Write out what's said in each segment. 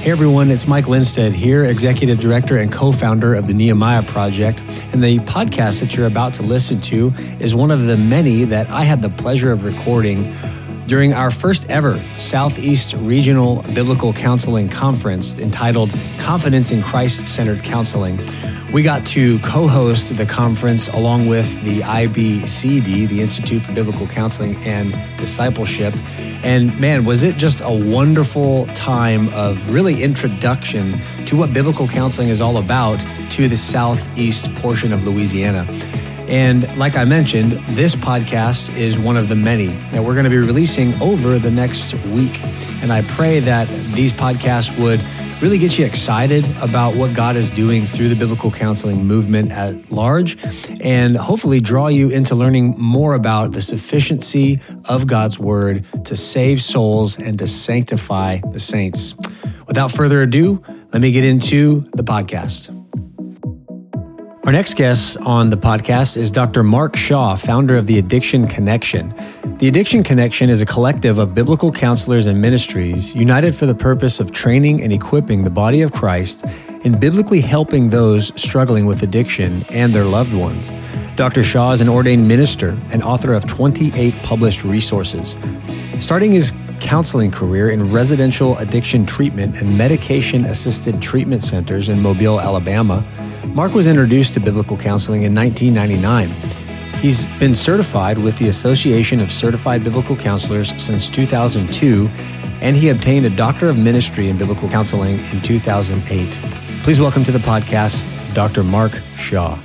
Hey everyone, it's Mike Lindstedt here, Executive Director and co-founder of the Nehemiah Project. And the podcast that you're about to listen to is one of the many that I had the pleasure of recording during our first ever Southeast Regional Biblical Counseling Conference entitled Confidence in Christ-Centered Counseling. We got to co-host the conference along with the IBCD, the Institute for Biblical Counseling and Discipleship. And man, was it just a wonderful time of really introduction to what biblical counseling is all about to the southeast portion of Louisiana. And like I mentioned, this podcast is one of the many that we're going to be releasing over the next week. And I pray that these podcasts would really get you excited about what God is doing through the biblical counseling movement at large, and hopefully draw you into learning more about the sufficiency of God's word to save souls and to sanctify the saints. Without further ado, let me get into the podcast. Our next guest on the podcast is Dr. Mark Shaw, founder of the Addiction Connection. The Addiction Connection is a collective of biblical counselors and ministries united for the purpose of training and equipping the body of Christ in biblically helping those struggling with addiction and their loved ones. Dr. Shaw is an ordained minister and author of 28 published resources. Starting his counseling career in residential addiction treatment and medication-assisted treatment centers in Mobile, Alabama, Mark was introduced to biblical counseling in 1999. He's been certified with the Association of Certified Biblical Counselors since 2002, and he obtained a Doctor of Ministry in Biblical Counseling in 2008. Please welcome to the podcast, Dr. Mark Shaw.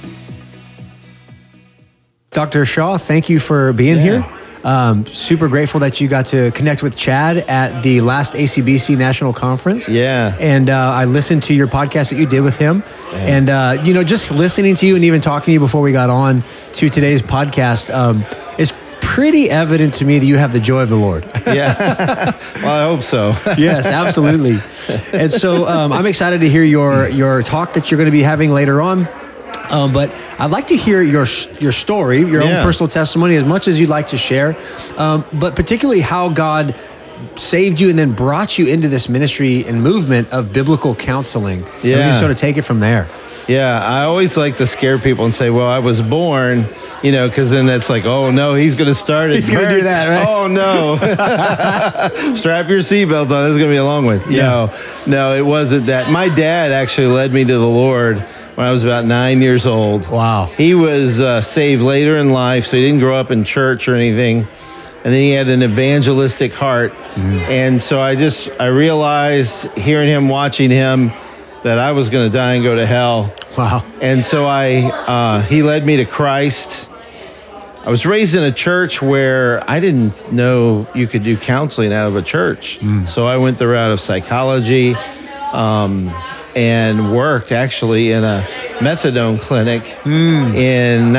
Dr. Shaw, thank you for being here. Super grateful that you got to connect with Chad at the last ACBC National Conference. Yeah. And I listened to your podcast that you did with him. Yeah. And, just listening to you and even talking to you before we got on to today's podcast, it's pretty evident to me that you have the joy of the Lord. Yeah. Well, I hope so. Yes, absolutely. And so I'm excited to hear your talk that you're going to be having later on. But I'd like to hear your story, your own personal testimony, as much as you'd like to share, but particularly how God saved you and then brought you into this ministry and movement of biblical counseling. Yeah. And we just sort of take it from there. Yeah, I always like to scare people and say, well, I was born, because then that's like, oh, no, he's going to start it. He's going to do that, right? Oh, no. Strap your seatbelts on. This is going to be a long one. Yeah. No, it wasn't that. My dad actually led me to the Lord when I was about 9 years old. Wow. He was saved later in life, so he didn't grow up in church or anything. And then he had an evangelistic heart. Mm-hmm. And so I realized, hearing him, watching him, that I was going to die and go to hell. Wow. And so he led me to Christ. I was raised in a church where I didn't know you could do counseling out of a church. So I went the route of psychology, and worked actually in a methadone clinic in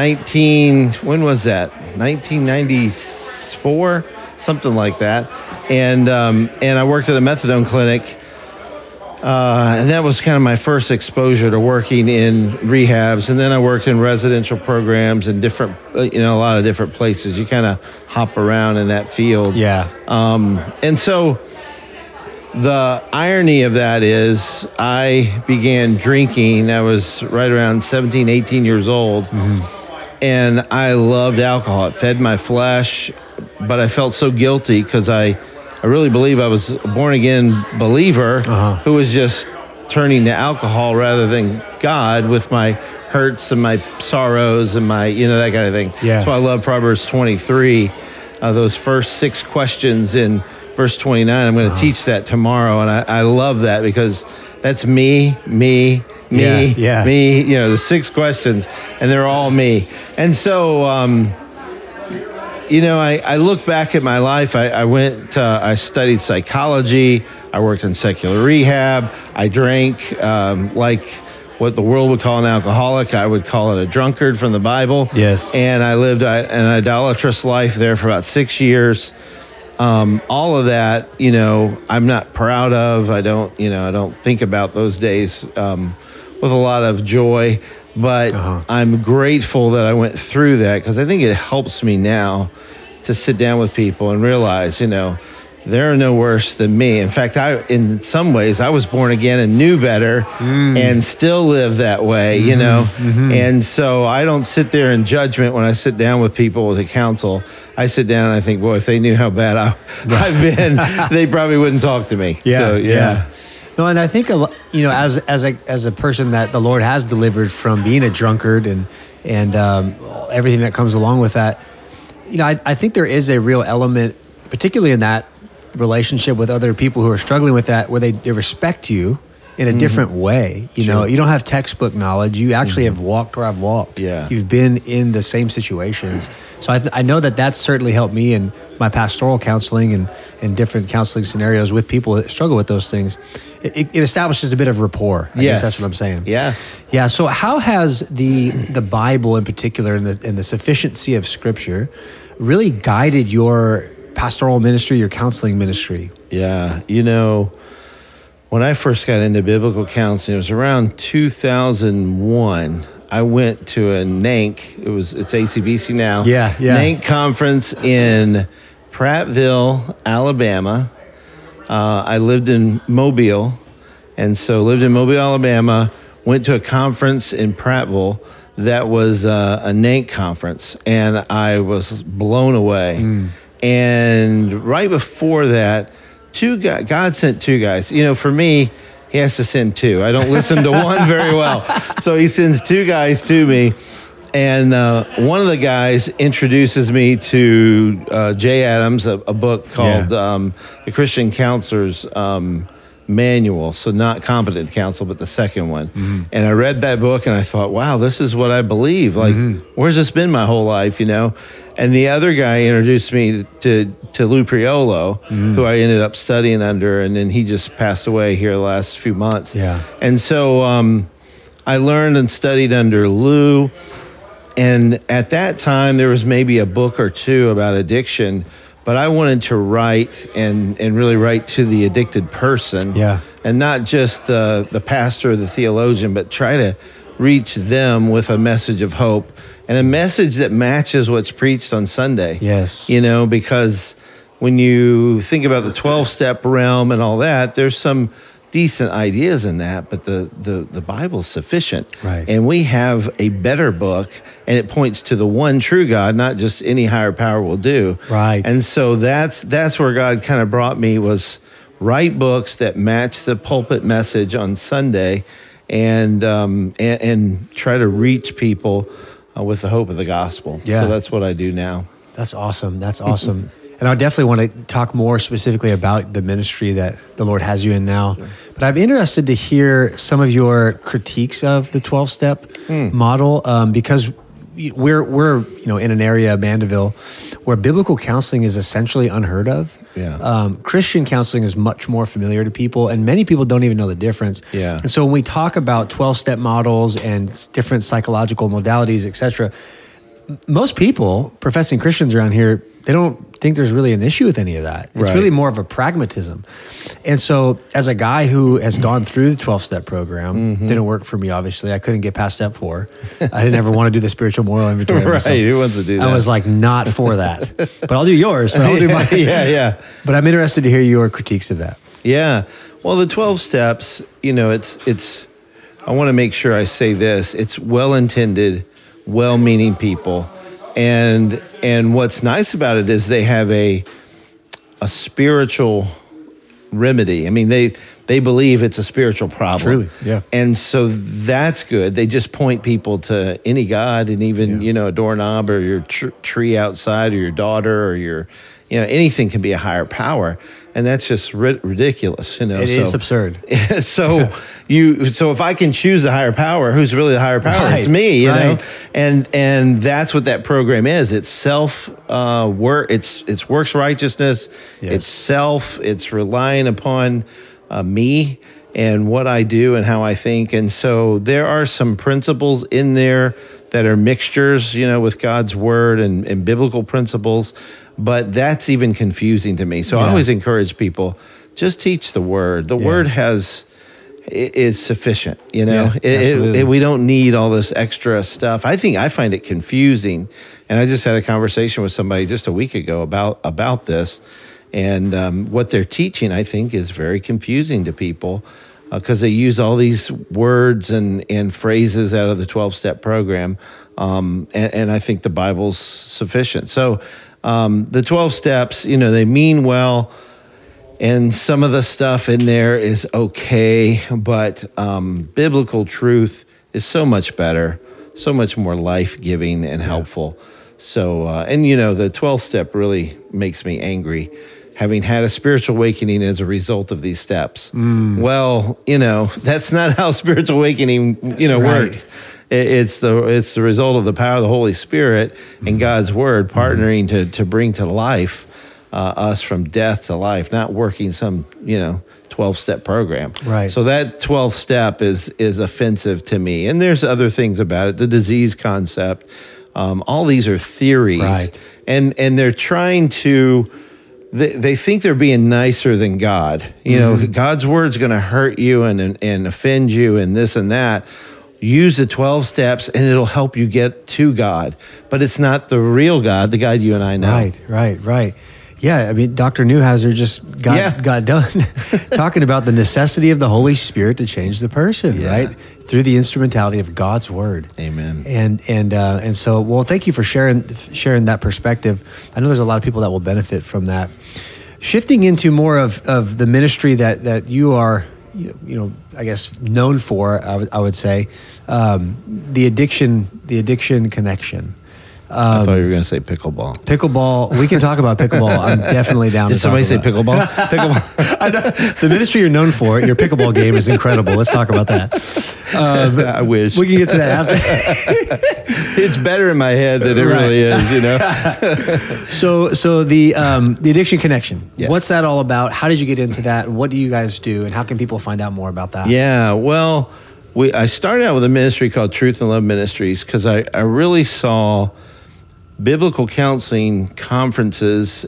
1994, something like that. And I worked at a methadone clinic, and that was kind of my first exposure to working in rehabs. And then I worked in residential programs in different, a lot of different places. You kind of hop around in that field. Yeah. And so the irony of that is I began drinking. I was right around 17, 18 years old. Mm-hmm. And I loved alcohol. It fed my flesh, but I felt so guilty because I really believe I was a born-again believer who was just turning to alcohol rather than God with my hurts and my sorrows and my, that kind of thing. Yeah. So I love Proverbs 23, those first 6 questions in verse 29, I'm going to teach that tomorrow, and I love that because that's me, the 6 questions, and they're all me. And so, I look back at my life. I studied psychology. I worked in secular rehab. I drank like what the world would call an alcoholic. I would call it a drunkard from the Bible. Yes. And I lived an idolatrous life there for about 6 years. All of that, I'm not proud of. I don't think about those days with a lot of joy, but I'm grateful that I went through that because I think it helps me now to sit down with people and realize, they're no worse than me. In fact, in some ways, I was born again and knew better and still live that way, you know? And so I don't sit there in judgment when I sit down with people to counsel. I sit down and I think, boy, if they knew how bad I've been, they probably wouldn't talk to me. So, yeah. No, and I think, you know, as a person that the Lord has delivered from being a drunkard and everything that comes along with that, you know, I think there is a real element, particularly in that relationship with other people who are struggling with that, where they respect you in a different way. You know, you don't have textbook knowledge. You actually have walked where I've walked. Yeah. You've been in the same situations. So I know that that's certainly helped me in my pastoral counseling and different counseling scenarios with people that struggle with those things. It establishes a bit of rapport. I guess that's what I'm saying. Yeah. Yeah. So how has the Bible in particular and the sufficiency of Scripture really guided your pastoral ministry, your counseling ministry? Yeah. You know, when I first got into biblical counseling, it was around 2001. I went to a NANC. It's ACBC now. Yeah. NANC conference in Prattville, Alabama. I lived in Mobile, and so lived in Mobile, Alabama. Went to a conference in Prattville that was a NANC conference, and I was blown away. And right before that, God sent two guys. You know, for me, he has to send two. I don't listen to one very well. So he sends two guys to me. And one of the guys introduces me to Jay Adams, a book called The Christian Counselor's Manual. So not Competent Counsel, but the second one. And I read that book and I thought, wow, this is what I believe. Like, where's this been my whole life, you know? And the other guy introduced me to Lou Priolo, who I ended up studying under, and then he just passed away here the last few months. Yeah. And so I learned and studied under Lou. And at that time, there was maybe a book or two about addiction, but I wanted to write and really write to the addicted person. Yeah. And not just the pastor or the theologian, but try to reach them with a message of hope and a message that matches what's preached on Sunday. Yes. You know, because when you think about the 12-step realm and all that, there's some decent ideas in that, but the Bible's sufficient. Right. And we have a better book, and it points to the one true God, not just any higher power will do. Right. And so that's where God kind of brought me, was write books that match the pulpit message on Sunday and try to reach people with the hope of the gospel. Yeah. So that's what I do now. That's awesome. That's awesome. And I definitely want to talk more specifically about the ministry that the Lord has you in now. Sure. But I'm interested to hear some of your critiques of the 12-step model, because we're in an area of Mandeville where biblical counseling is essentially unheard of. Yeah. Christian counseling is much more familiar to people, and many people don't even know the difference. Yeah. And so when we talk about 12-step models and different psychological modalities, et cetera, most people, professing Christians around here, they don't think there's really an issue with any of that. It's really more of a pragmatism. And so as a guy who has gone through the 12-step program, didn't work for me, obviously. I couldn't get past step 4. I didn't ever want to do the spiritual moral inventory. Right, who wants to do that? I was like, not for that. But I'll do yours. But I'll do mine. Yeah. But I'm interested to hear your critiques of that. Yeah. Well, the 12 steps, you know, it's I want to make sure I say this. It's well-intended, well-meaning people. And what's nice about it is they have a spiritual remedy. I mean, they believe it's a spiritual problem. Truly, yeah. And so that's good. They just point people to any God, and even, a doorknob or your tree outside or your daughter or your, anything can be a higher power. And that's just ridiculous, It is absurd. So if I can choose a higher power, who's really the higher power? Right, it's me, you know? right. And that's what that program is. It's work. It's works righteousness. Yes. It's self. It's relying upon me and what I do and how I think. And so there are some principles in there that are mixtures, with God's word and biblical principles. But that's even confusing to me. So I always encourage people, just teach the word. The word is sufficient, Yeah, absolutely. We don't need all this extra stuff. I find it confusing. And I just had a conversation with somebody just a week ago about this. And what they're teaching, I think, is very confusing to people because they use all these words and phrases out of the 12-step program. And I think the Bible's sufficient. So the 12 steps, they mean well. And some of the stuff in there is okay, but biblical truth is so much better, so much more life-giving and helpful. So, the 12th step really makes me angry, having had a spiritual awakening as a result of these steps. Well, that's not how spiritual awakening, works. It's the result of the power of the Holy Spirit and God's Word partnering to bring to life us from death to life, not working some 12-step program. Right. So that 12th step is offensive to me. And there's other things about it, the disease concept. All these are theories. Right. And they're trying to, they think they're being nicer than God. God's word's going to hurt you and offend you and this and that. Use the 12 steps and it'll help you get to God. But it's not the real God, the God you and I know. Right. Yeah, I mean, Dr. Neuhauser just got done talking about the necessity of the Holy Spirit to change the person, right? Through the instrumentality of God's Word. Amen. And so, well, thank you for sharing that perspective. I know there's a lot of people that will benefit from that. Shifting into more of the ministry that you are, I guess, known for, I would say, the addiction connection. I thought you were going to say pickleball. Pickleball. We can talk about pickleball. I'm definitely down. Did somebody say pickleball? Pickleball. The ministry you're known for, your pickleball game is incredible. Let's talk about that. I wish we can get to that after. It's better in my head than it really is. So the Addiction Connection. Yes. What's that all about? How did you get into that? What do you guys do? And how can people find out more about that? Yeah. Well, I started out with a ministry called Truth and Love Ministries because I really saw biblical counseling conferences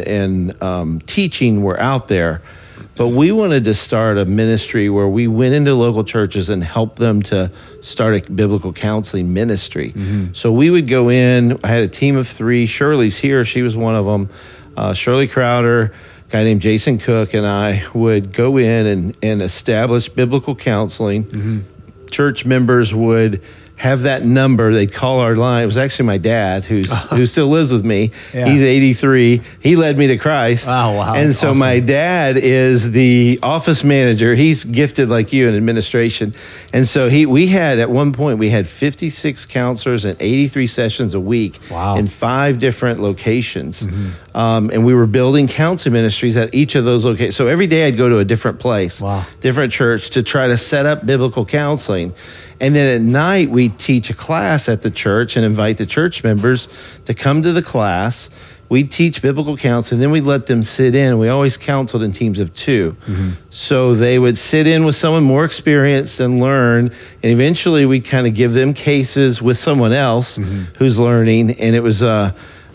and teaching were out there, but we wanted to start a ministry where we went into local churches and helped them to start a biblical counseling ministry. So we would go in. I had a team of 3. Shirley's here. She was one of them. Shirley Crowder, a guy named Jason Cook, and I would go in and establish biblical counseling. Church members would have that number. They'd call our line. It was actually my dad who still lives with me. Yeah. He's 83. He led me to Christ. Wow. And so awesome. My dad is the office manager. He's gifted like you in administration. And so we had, at one point, we had 56 counselors and 83 sessions a week in 5 different locations. And we were building counseling ministries at each of those locations. So every day I'd go to a different place, different church, to try to set up biblical counseling. And then at night, we'd teach a class at the church and invite the church members to come to the class. We'd teach biblical counseling, then we'd let them sit in. We always counseled in teams of 2. So they would sit in with someone more experienced and learn. And eventually, we'd kind of give them cases with someone else who's learning. And it was, and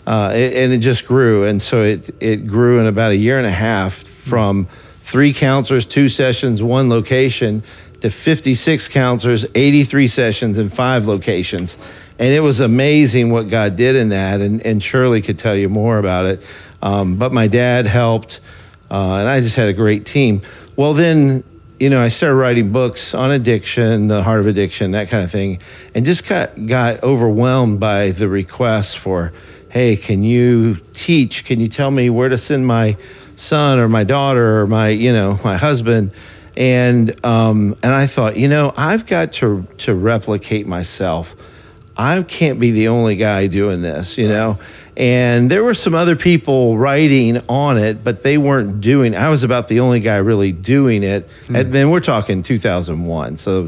it just grew. And so it grew in about a year and a half from 3 counselors, 2 sessions, 1 location, to 56 counselors, 83 sessions in 5 locations. And it was amazing what God did in that. And Shirley could tell you more about it. But my dad helped, and I just had a great team. Well, then, I started writing books on addiction, the heart of addiction, that kind of thing, and just got overwhelmed by the requests for, hey, can you teach? Can you tell me where to send my son or my daughter or my husband? And I thought, I've got to replicate myself. I can't be the only guy doing this, And there were some other people writing on it, but they weren't doing. I was about the only guy really doing it. And then we're talking 2001, so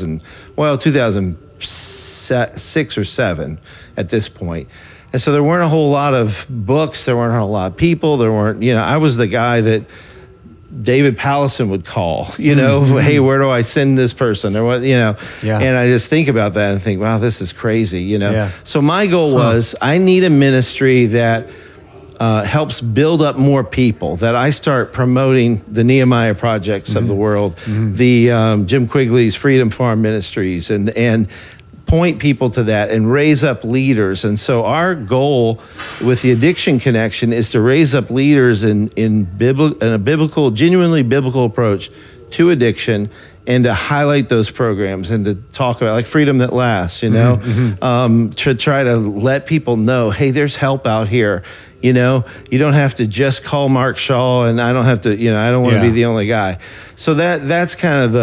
2006 or 7 at this point. And so there weren't a whole lot of books. There weren't a whole lot of people. There weren't, I was the guy that David Pallison would call, hey, where do I send this person or what, And I just think about that and think, wow, this is crazy, So my goal was I need a ministry that helps build up more people, that I start promoting the Nehemiah projects of the world, the Jim Quigley's Freedom Farm Ministries and point people to that and raise up leaders. And so our goal with the Addiction Connection is to raise up leaders in a biblical, genuinely biblical approach to addiction, and to highlight those programs and to talk about, like, Freedom That Lasts, to try to let people know, hey, there's help out here. You don't have to just call Mark Shaw, and I don't have to, I don't want to be the only guy. So that's kind of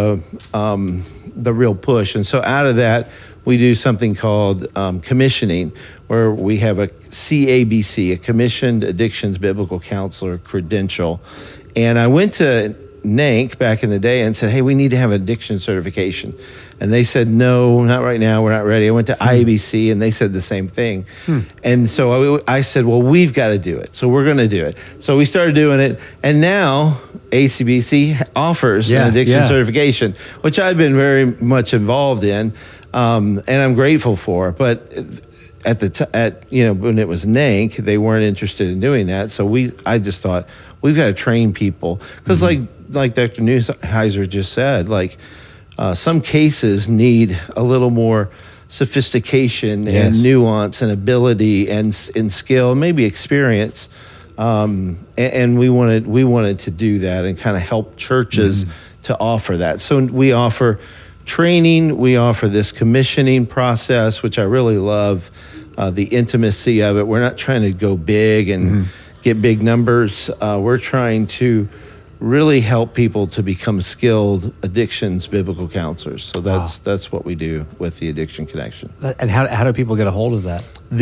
the real push. And so out of that, we do something called commissioning, where we have a CABC, a Commissioned Addictions Biblical Counselor credential. And I went to NANC back in the day and said, hey, we need to have an addiction certification. And they said, no, not right now. We're not ready. I went to IABC, and they said the same thing. And so I said, well, we've got to do it. So we're going to do it. So we started doing it. And now ACBC offers an addiction certification, which I've been very much involved in, and I'm grateful for. But when it was NANC, they weren't interested in doing that. So I just thought, we've got to train people. Because like Dr. Neuheiser just said, some cases need a little more sophistication and nuance and ability and skill, maybe experience. And we wanted to do that and kind of help churches to offer that. So we offer training, we offer this commissioning process, which I really love, the intimacy of it. We're not trying to go big and get big numbers. We're trying to really help people to become skilled addictions biblical counselors. So that's what we do with the Addiction Connection. And how do people get a hold of that?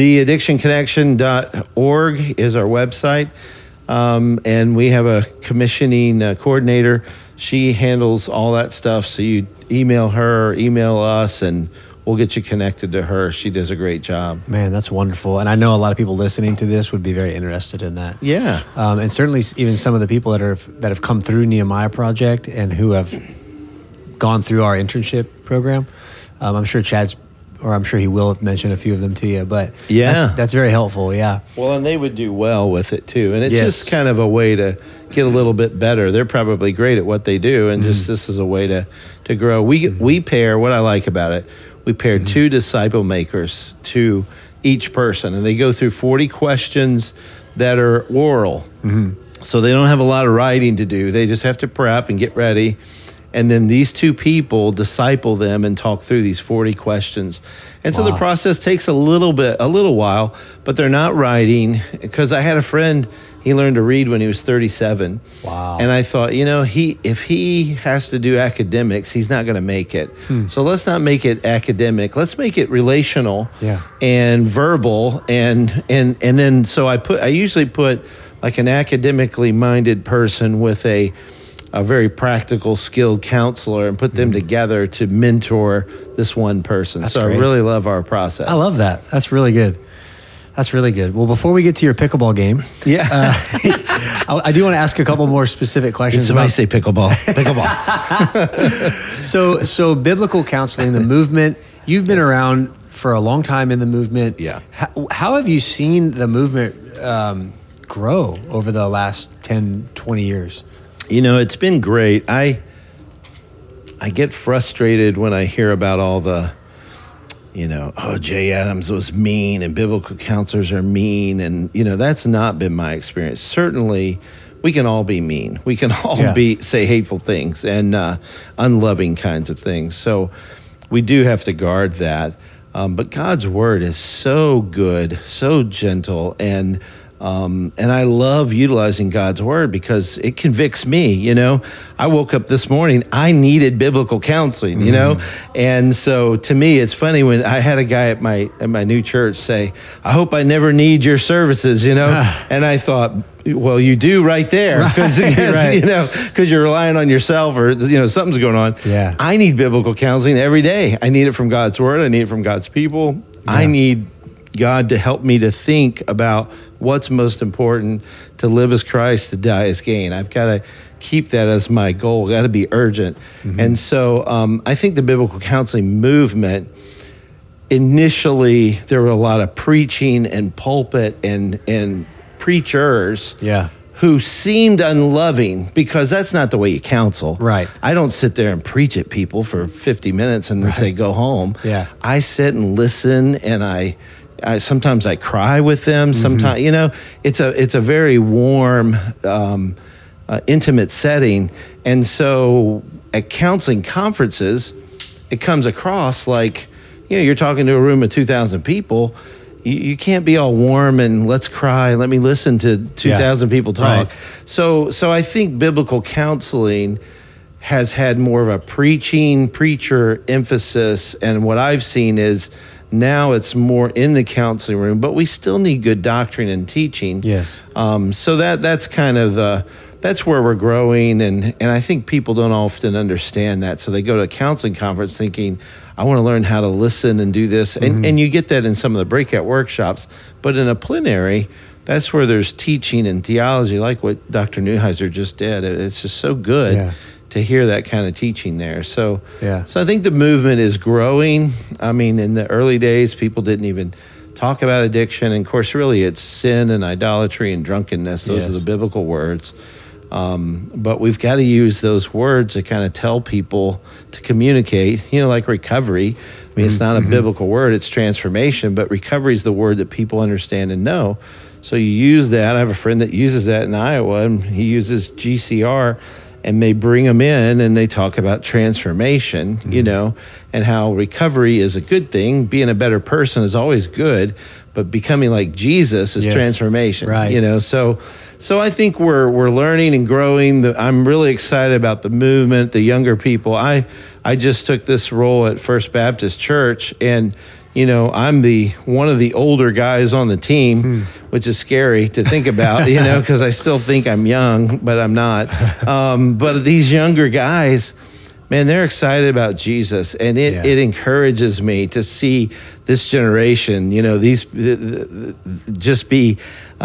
TheAddictionConnection.org is our website. And we have a commissioning coordinator. She handles all that stuff. So you email her, email us, and we'll get you connected to her. She does a great job. Man, that's wonderful. And I know a lot of people listening to this would be very interested in that. Yeah. And certainly even some of the people that have come through Nehemiah Project and who have gone through our internship program. I'm sure I'm sure he will mention a few of them to you. But that's very helpful, yeah. Well, and they would do well with it too. And it's just kind of a way to get a little bit better. They're probably great at what they do, and just this is a way to grow. We pair, what I like about it, we pair two disciple makers to each person, and they go through 40 questions that are oral. So they don't have a lot of writing to do. They just have to prep and get ready. And then these two people disciple them and talk through these 40 questions. And so the process takes a little while, but they're not writing. Because I had a friend, he learned to read when he was 37. Wow. And I thought, if he has to do academics, he's not going to make it. So let's not make it academic. Let's make it relational and verbal. And then so I usually put like an academically minded person with a very practical, skilled counselor and put them together to mentor this one person. That's great. I really love our process. I love that. That's really good. Well, before we get to your pickleball game, I do want to ask a couple more specific questions. Somebody say pickleball. So biblical counseling, the movement, you've been around for a long time in the movement. Yeah. How have you seen the movement grow over the last 10, 20 years? It's been great. I get frustrated when I hear about all the, Jay Adams was mean and biblical counselors are mean. And, that's not been my experience. Certainly, we can all be mean. We can all say hateful things and unloving kinds of things. So we do have to guard that. But God's word is so good, so gentle, and I love utilizing God's word because it convicts me. I woke up this morning, I needed biblical counseling, and so to me, it's funny when I had a guy at my new church say, I hope I never need your services, and I thought, well, you do right there because you're relying on yourself or, something's going on. Yeah. I need biblical counseling every day. I need it from God's word. I need it from God's people. Yeah. I need God to help me to think about what's most important, to live as Christ, to die as gain. I've got to keep that as my goal. Got to be urgent. And so I think the biblical counseling movement, initially there were a lot of preaching and pulpit and preachers who seemed unloving, because that's not the way you counsel. Right. I don't sit there and preach at people for 50 minutes and then say, go home. Yeah. I sit and listen, and I sometimes I cry with them. Sometimes, it's a very warm, intimate setting. And so at counseling conferences, it comes across like, you're talking to a room of 2,000 people. You can't be all warm and let's cry. Let me listen to 2,000 people talk. Right. So I think biblical counseling has had more of a preacher emphasis. And what I've seen is now it's more in the counseling room, but we still need good doctrine and teaching. Yes. So that's kind of that's where we're growing. And I think people don't often understand that. So they go to a counseling conference thinking, I want to learn how to listen and do this. And you get that in some of the breakout workshops. But in a plenary, that's where there's teaching and theology, like what Dr. Neuheiser just did. It's just so good to hear that kind of teaching there. So I think the movement is growing. I mean, in the early days, people didn't even talk about addiction. And of course, really, it's sin and idolatry and drunkenness. Those are the biblical words. But we've got to use those words to kind of tell people, to communicate, like recovery. I mean, it's not a biblical word, it's transformation, but recovery is the word that people understand and know. So you use that. I have a friend that uses that in Iowa, and he uses GCR, and they bring them in and they talk about transformation, and how recovery is a good thing. Being a better person is always good, but becoming like Jesus is transformation, right. So I think we're learning and growing. I'm really excited about the movement, the younger people. I just took this role at First Baptist Church, and I'm one of the older guys on the team, which is scary to think about, because I still think I'm young, but I'm not. But these younger guys, man, they're excited about Jesus, and it encourages me to see this generation, these just be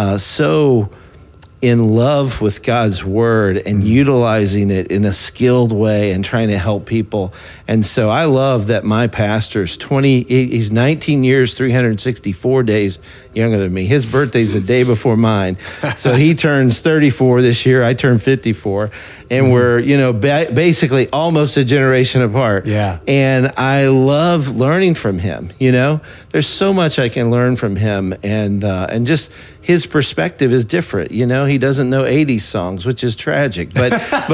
so in love with God's word and utilizing it in a skilled way and trying to help people. And so I love that my pastor's he's 19 years, 364 days younger than me. His birthday's the day before mine. So he turns 34 this year. I turn 54. And we're, basically almost a generation apart. Yeah. And I love learning from him, There's so much I can learn from him. And just his perspective is different, He doesn't know 80s songs, which is tragic. But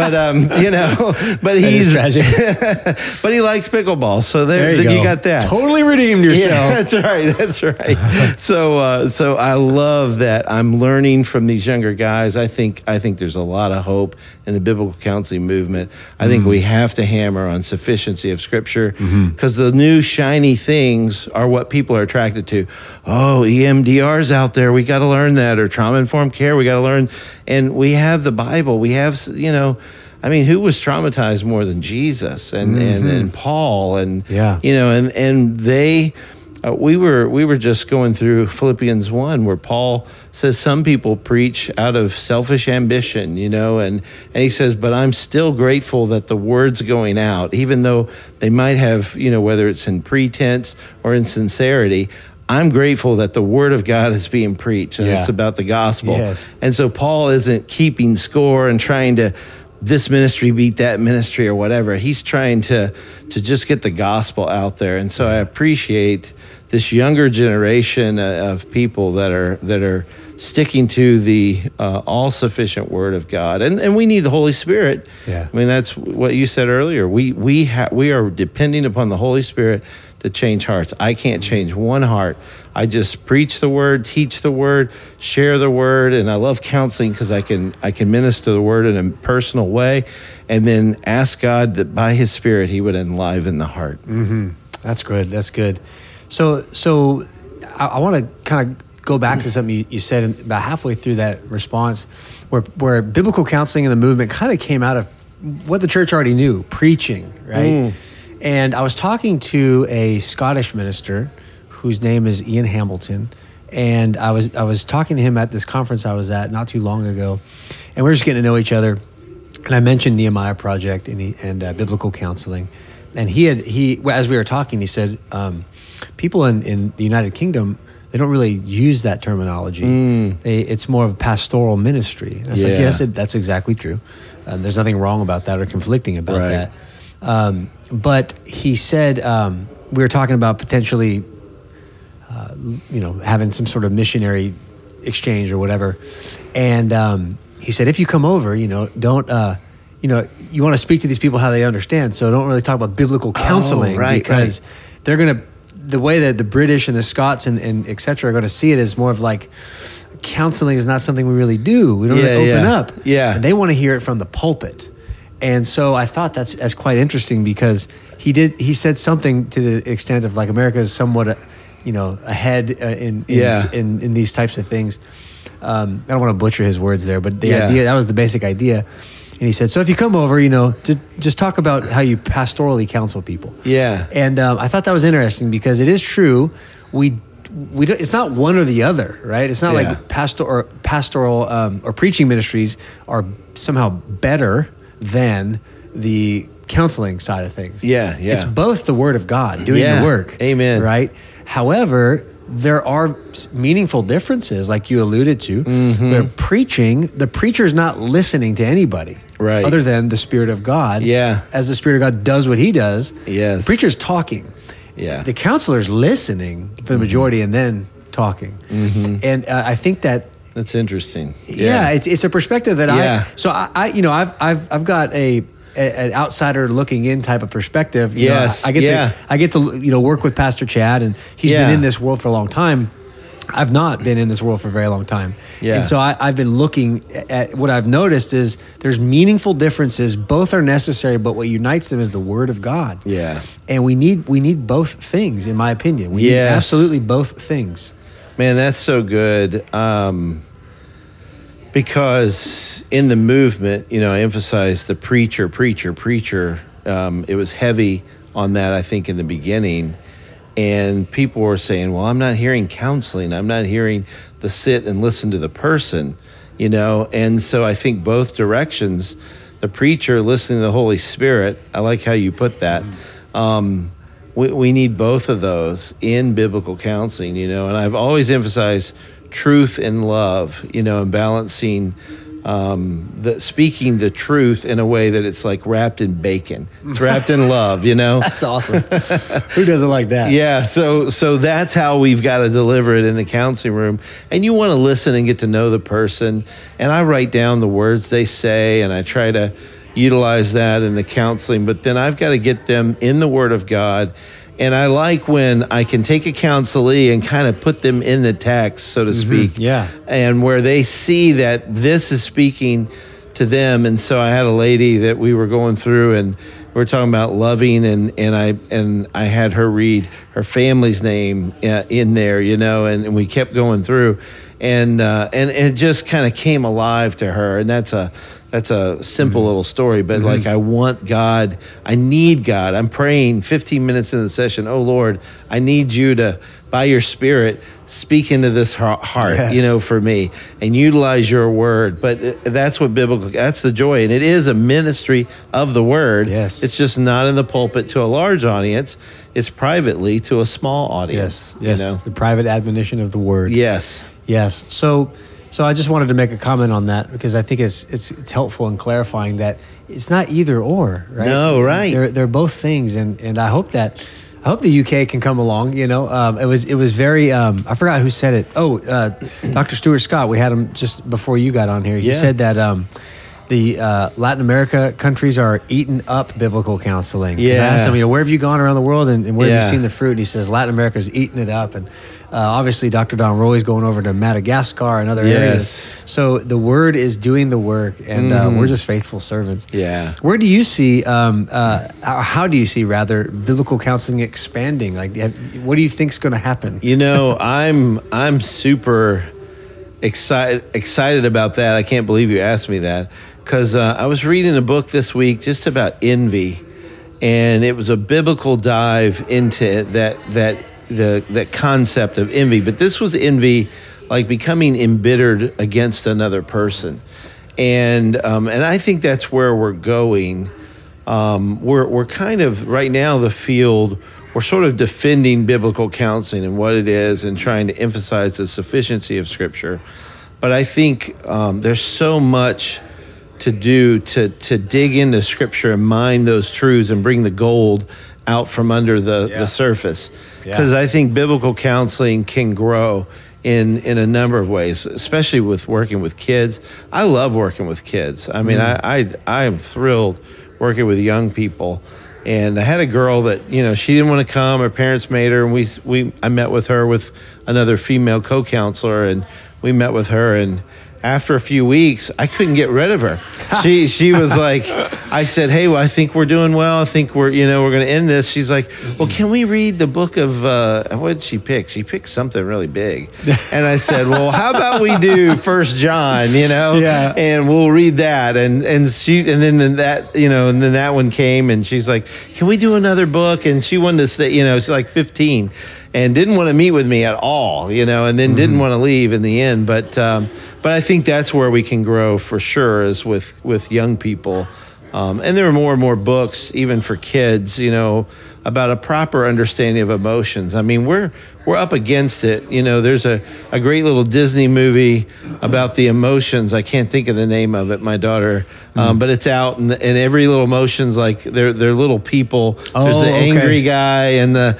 he's tragic. But he likes pickleball. So there you got that. Totally redeemed yourself. Yeah, that's right. So I love that I'm learning from these younger guys. I think there's a lot of hope in the biblical counseling movement. I think we have to hammer on sufficiency of Scripture, because the new shiny things are what people are attracted to. Oh, EMDR's out there. We got to learn that. Or trauma-informed care. We got to learn. And we have the Bible. We have, who was traumatized more than Jesus and Paul and and they. We were just going through Philippians 1, where Paul says some people preach out of selfish ambition, and he says, but I'm still grateful that the word's going out, even though they might have, whether it's in pretense or in sincerity. I'm grateful that the word of God is being preached, and it's about the gospel. Yes. And so Paul isn't keeping score and trying to this ministry beat that ministry or whatever. He's trying to just get the gospel out there. And so I appreciate this younger generation of people that are sticking to the all-sufficient word of God. And we need the Holy Spirit. Yeah. I mean, that's what you said earlier. We are depending upon the Holy Spirit to change hearts. I can't change one heart. I just preach the word, teach the word, share the word, and I love counseling because I can minister the word in a personal way, and then ask God that by His Spirit He would enliven the heart. Mm-hmm. That's good. That's good. So I want to kind of go back to something you said about halfway through that response, where biblical counseling and the movement kind of came out of what the church already knew, preaching, right? And I was talking to a Scottish minister whose name is Ian Hamilton, and I was talking to him at this conference I was at not too long ago, and we were just getting to know each other. And I mentioned Nehemiah Project and biblical counseling, and he as we were talking, he said people in the United Kingdom, they don't really use that terminology. It's more of a pastoral ministry. And I said, yes, that's exactly true. There's nothing wrong about that or conflicting about that. But he said, we were talking about potentially, having some sort of missionary exchange or whatever. And he said, if you come over, don't, you want to speak to these people how they understand. So don't really talk about biblical counseling because they're going to, the way that the British and the Scots and et cetera are going to see it is more of like, counseling is not something we really do. We don't really open up. Yeah. And they want to hear it from the pulpit. And so I thought that's quite interesting because he said something to the extent of like America is somewhat, ahead in these types of things. I don't want to butcher his words there, but the idea, that was the basic idea. And he said, so if you come over, just talk about how you pastorally counsel people. Yeah. And I thought that was interesting because it is true. We don't, it's not one or the other, right? It's not like pastoral or preaching ministries are somehow better than the counseling side of things. Yeah. It's both the Word of God doing the work. Amen. Right? However, there are meaningful differences, like you alluded to. Where the preacher is not listening to anybody other than the Spirit of God. Yeah. As the Spirit of God does what he does, the preacher's talking. Yeah. The counselor's listening for the majority and then talking. And I think that's interesting. Yeah, it's a perspective that I've got an outsider looking in type of perspective. I get to work with Pastor Chad, and he's been in this world for a long time. I've not been in this world for a very long time. Yeah. And so I've been looking at what I've noticed is there's meaningful differences. Both are necessary, but what unites them is the Word of God. Yeah. And we need both things, in my opinion. We need absolutely both things. Man, that's so good. Because in the movement, I emphasized the preacher. It was heavy on that, I think, in the beginning. And people were saying, well, I'm not hearing counseling. I'm not hearing the sit and listen to the person, And so I think both directions, the preacher listening to the Holy Spirit, I like how you put that. We need both of those in biblical counseling, And I've always emphasized truth and love, and balancing speaking the truth in a way that it's like wrapped in bacon. It's wrapped in love, That's awesome. Who doesn't like that? Yeah, so that's how we've got to deliver it in the counseling room. And you want to listen and get to know the person. And I write down the words they say, and I try to utilize that in the counseling. But then I've got to get them in the Word of God. And I like when I can take a counselee and kind of put them in the text, so to speak. Yeah. And where they see that this is speaking to them. And so I had a lady that we were going through and we were talking about loving and I had her read her family's name in there, and we kept going through. And it just kind of came alive to her. And that's a simple little story, but like I want God, I need God. I'm praying 15 minutes in the session. Oh Lord, I need you to, by your Spirit, speak into this heart, for me and utilize your word. But that's that's the joy. And it is a ministry of the word. Yes. It's just not in the pulpit to a large audience. It's privately to a small audience. Yes. The private admonition of the word. Yes. So I just wanted to make a comment on that because I think it's helpful in clarifying that it's not either or, right? No, right. They're both things, and I hope the UK can come along. It was very I forgot who said it. Oh, Dr. Stuart Scott. We had him just before you got on here. He said that the Latin America countries are eating up biblical counseling. I asked him, where have you gone around the world and where have you seen the fruit? And he says Latin America's eating it up, and obviously Dr. Don Roy's going over to Madagascar and other areas. So the word is doing the work, and we're just faithful servants. Yeah. Where do you see, how do you see rather biblical counseling expanding? Like, what do you think's going to happen? I'm super excited about that. I can't believe you asked me that. Because I was reading a book this week just about envy, and it was a biblical dive into that concept of envy. But this was envy, like becoming embittered against another person, and I think that's where we're going. We're kind of right now the field we're sort of defending biblical counseling and what it is and trying to emphasize the sufficiency of Scripture. But I think there's so much to do to dig into Scripture and mine those truths and bring the gold out from under the surface. Because I think biblical counseling can grow in a number of ways, especially with working with kids. I love working with kids. I mean, I am thrilled working with young people. And I had a girl that, you know, she didn't want to come. Her parents made her, and I met with her with another female co-counselor, and we met with her, and after a few weeks, I couldn't get rid of her. She was like, I said, hey, well, I think we're doing well. I think we're going to end this. She's like, well, can we read the book of, what did she pick? She picked something really big. And I said, well, how about we do 1 John, and we'll read that. And then that one came, and she's like, can we do another book? And she wanted to stay, she's like 15 and didn't want to meet with me at all, and then didn't want to leave in the end. But I think that's where we can grow for sure, is with young people. And there are more and more books, even for kids, about a proper understanding of emotions. I mean, we're up against it. There's a great little Disney movie about the emotions. I can't think of the name of it, my daughter. But it's out, and every little emotion's like they're little people. There's the angry guy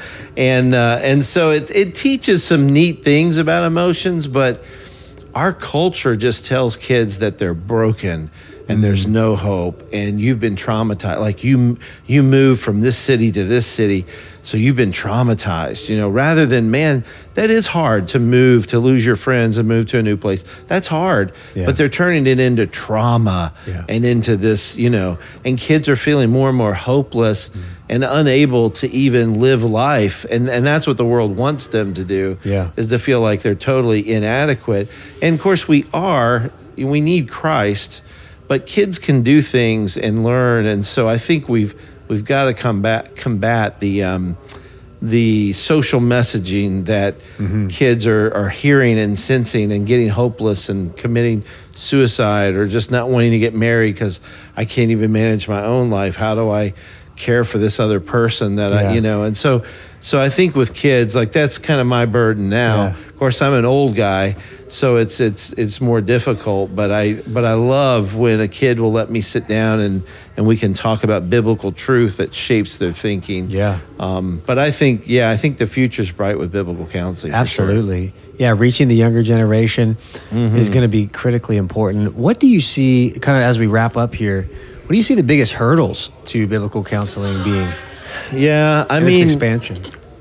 and so it teaches some neat things about emotions, but our culture just tells kids that they're broken and there's no hope, and you've been traumatized. Like you moved from this city to this city, so you've been traumatized, rather than, man, that is hard to move, to lose your friends and move to a new place. That's hard, but they're turning it into trauma and into this, and kids are feeling more and more hopeless and unable to even live life. And that's what the world wants them to do, is to feel like they're totally inadequate. And of course we need Christ, but kids can do things and learn. And so I think we've got to combat the social messaging that kids are hearing and sensing and getting hopeless and committing suicide, or just not wanting to get married because I can't even manage my own life. How do I care for this other person that and so I think with kids, like, that's kind of my burden now. Of course, I'm an old guy, so it's more difficult, but I love when a kid will let me sit down and we can talk about biblical truth that shapes their thinking. But I think the future's bright with biblical counseling. Absolutely. Sure. Reaching the younger generation is going to be critically important. What do you see, kind of as we wrap up here, what do you see the biggest hurdles to biblical counseling being? I mean, its expansion.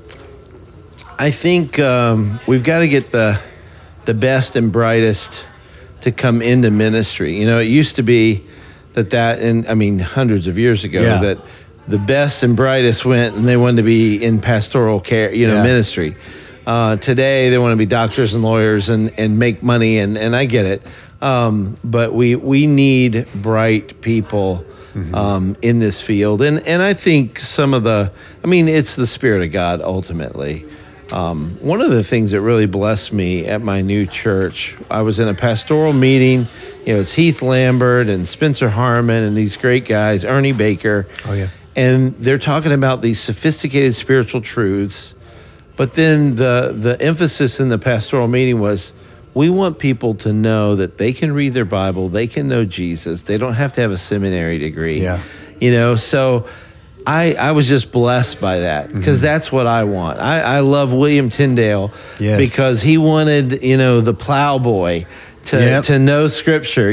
I think we've got to get the best and brightest to come into ministry. It used to be that hundreds of years ago, that the best and brightest went and they wanted to be in pastoral care, ministry. Today they want to be doctors and lawyers and make money, and I get it. But we need bright people in this field. And I think it's the Spirit of God ultimately. One of the things that really blessed me at my new church, I was in a pastoral meeting. It's Heath Lambert and Spencer Harmon and these great guys, Ernie Baker. And they're talking about these sophisticated spiritual truths. But then the emphasis in the pastoral meeting was, we want people to know that they can read their Bible, they can know Jesus, they don't have to have a seminary degree. So I was just blessed by that, because that's what I want. I love William Tyndale because he wanted, the plowboy to know Scripture,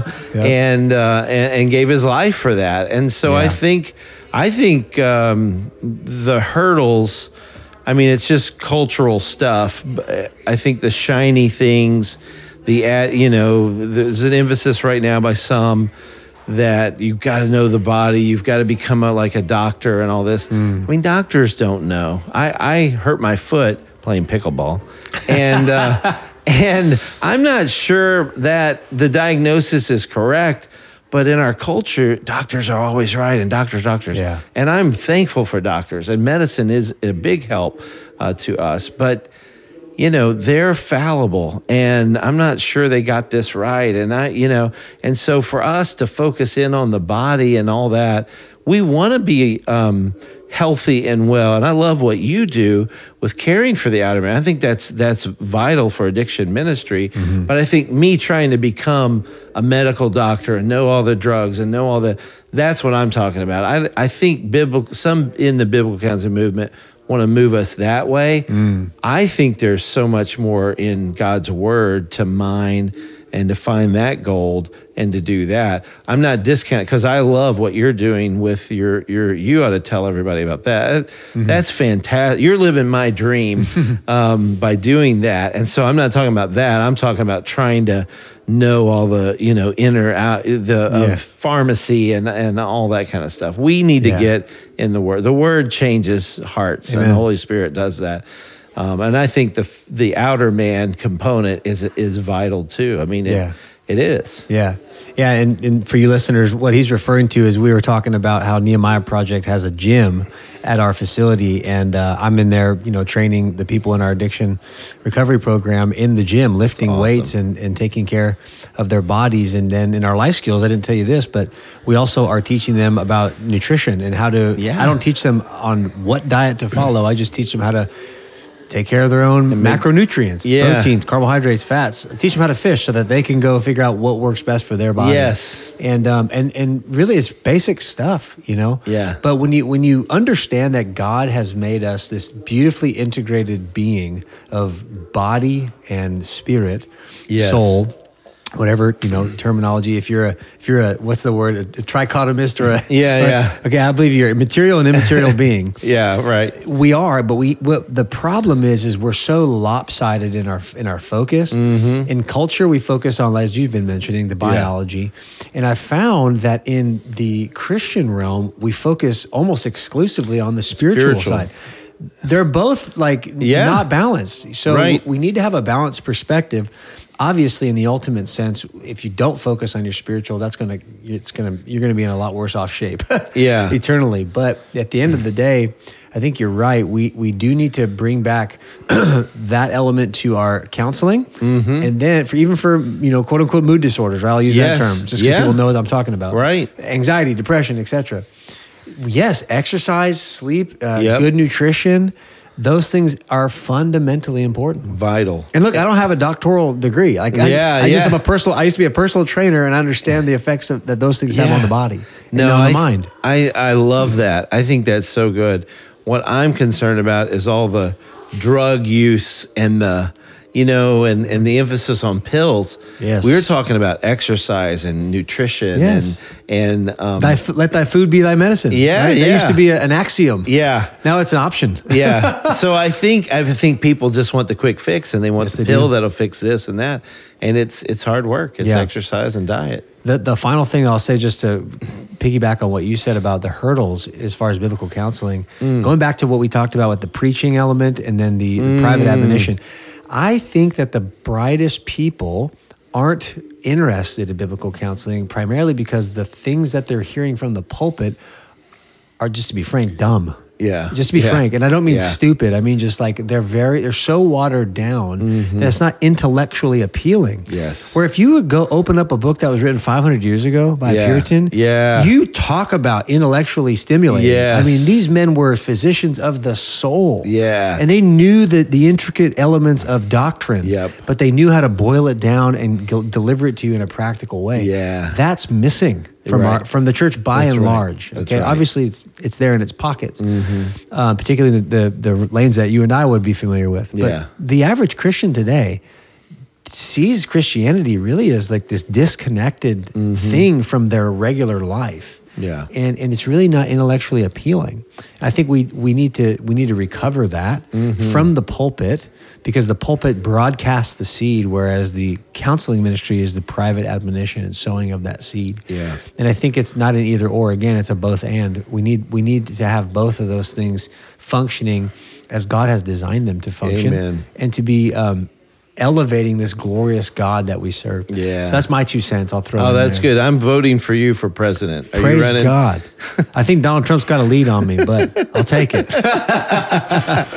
and gave his life for that. And so I think the hurdles, it's just cultural stuff. I think the shiny things, there's an emphasis right now by some that you've got to know the body, you've got to become like a doctor and all this. Doctors don't know. I hurt my foot playing pickleball, and and I'm not sure that the diagnosis is correct. But in our culture, doctors are always right, and doctors. And I'm thankful for doctors, and medicine is a big help to us. But, they're fallible, and I'm not sure they got this right. And and so for us to focus in on the body and all that, we want to be healthy and well. And I love what you do with caring for the outer man. I think that's vital for addiction ministry. Mm-hmm. But I think me trying to become a medical doctor and know all the drugs and know all that's what I'm talking about. I think some in the biblical counseling movement want to move us that way. I think there's so much more in God's word to mine and to find that gold and to do that. I'm not discounting, because I love what you're doing with you ought to tell everybody about that. Mm-hmm. That's fantastic. You're living my dream by doing that. And so I'm not talking about that. I'm talking about trying to know all the, inner out pharmacy and all that kind of stuff. We need to get in the word. The word changes hearts. Amen. And the Holy Spirit does that. And I think the outer man component is vital too. I mean, it is. Yeah. Yeah. And for you listeners, what he's referring to is we were talking about how Nehemiah Project has a gym at our facility, and I'm in there, training the people in our addiction recovery program in the gym, lifting weights and taking care of their bodies. And then in our life skills, I didn't tell you this, but we also are teaching them about nutrition and how to, I don't teach them on what diet to follow. I just teach them how to take care of their own macronutrients, proteins, carbohydrates, fats. Teach them how to fish so that they can go figure out what works best for their body. Yes. And really it's basic stuff, Yeah. But when you understand that God has made us this beautifully integrated being of body and spirit, soul, whatever, terminology. If you're a what's the word? A trichotomist or a Okay, I believe you're a material and immaterial being. Yeah, right. We are, but the problem is we're so lopsided in our focus. Mm-hmm. In culture, we focus on, as you've been mentioning, the biology, and I found that in the Christian realm, we focus almost exclusively on the spiritual side. They're both not balanced. So we need to have a balanced perspective. Obviously, in the ultimate sense, if you don't focus on your spiritual, you're gonna be in a lot worse off shape, eternally. But at the end of the day, I think you're right. We do need to bring back that element to our counseling, and then for quote unquote mood disorders. Right? I'll use that term just so people know what I'm talking about. Right? Anxiety, depression, etc. Yes, exercise, sleep, good nutrition. Those things are fundamentally important. Vital. And look, I don't have a doctoral degree. I used to be a personal trainer, and I understand the effects that those things have on the body and on the mind. I love that. I think that's so good. What I'm concerned about is all the drug use and the and the emphasis on pills. Yes. We were talking about exercise and nutrition and let thy food be thy medicine. Yeah, right? That used to be an axiom. Yeah. Now it's an option. Yeah. So I think people just want the quick fix, and they want the pill that'll fix this and that. And it's hard work. It's exercise and diet. The final thing I'll say, just to piggyback on what you said about the hurdles as far as biblical counseling, going back to what we talked about with the preaching element and then the private admonition, I think that the brightest people aren't interested in biblical counseling primarily because the things that they're hearing from the pulpit are, just to be frank, dumb. Yeah. Just to be frank. And I don't mean stupid. I mean, just they're so watered down that it's not intellectually appealing. Yes. Where if you would go open up a book that was written 500 years ago by a Puritan, you talk about intellectually stimulating. Yes. I mean, these men were physicians of the soul. Yeah. And they knew the intricate elements of doctrine. Yep. But they knew how to boil it down and deliver it to you in a practical way. Yeah. That's missing from the church by and large. Okay, obviously it's there in its pockets, particularly the lanes that you and I would be familiar with. But the average Christian today sees Christianity really as like this disconnected thing from their regular life. Yeah, and it's really not intellectually appealing. I think we need to recover that from the pulpit, because the pulpit broadcasts the seed, whereas the counseling ministry is the private admonition and sowing of that seed. Yeah, and I think it's not an either or. Again, it's a both and. We need to have both of those things functioning as God has designed them to function, and to be elevating this glorious God that we serve. Yeah. So that's my 2 cents. I'll throw. Oh, that's good. I'm voting for you for president. Are Praise you running? God. I think Donald Trump's got a lead on me, but I'll take it.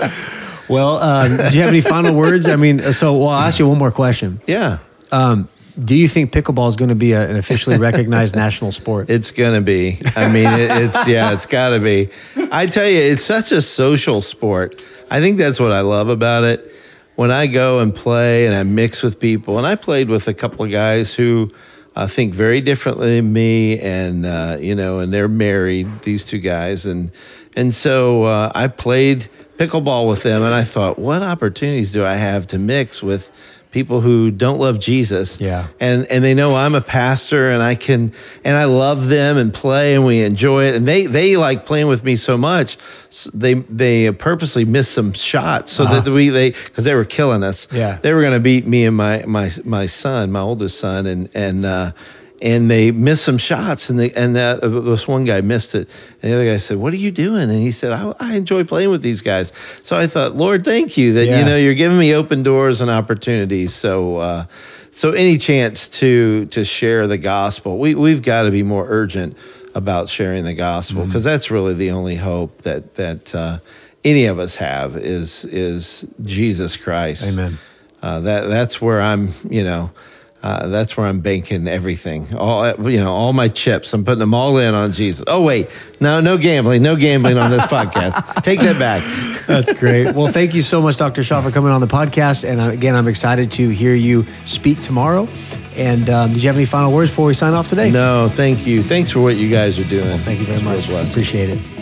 Well, do you have any final words? I mean, I'll ask you one more question. Yeah. Do you think pickleball is going to be an officially recognized national sport? It's going to be. I mean, it's got to be. I tell you, it's such a social sport. I think that's what I love about it. When I go and play and I mix with people, and I played with a couple of guys who think very differently than me, and and they're married, these two guys, and so I played pickleball with them, and I thought, what opportunities do I have to mix with people who don't love Jesus? Yeah. And they know I'm a pastor, and I love them and play, and we enjoy it. And they like playing with me so much, so they purposely missed some shots so that because they were killing us. Yeah. They were going to beat me and my son, my oldest son, and they missed some shots, and this one guy missed it, and the other guy said, "What are you doing?" And he said, "I enjoy playing with these guys." So I thought, Lord, thank you that you're giving me open doors and opportunities. So any chance to share the gospel, we've got to be more urgent about sharing the gospel, because that's really the only hope that any of us have is Jesus Christ. Amen. That's where I'm. That's where I'm banking everything. All my chips. I'm putting them all in on Jesus. Oh, wait. No gambling. No gambling on this podcast. Take that back. That's great. Well, thank you so much, Dr. Shaw, for coming on the podcast. And again, I'm excited to hear you speak tomorrow. And did you have any final words before we sign off today? No, thank you. Thanks for what you guys are doing. Well, thank you very much. Appreciate it.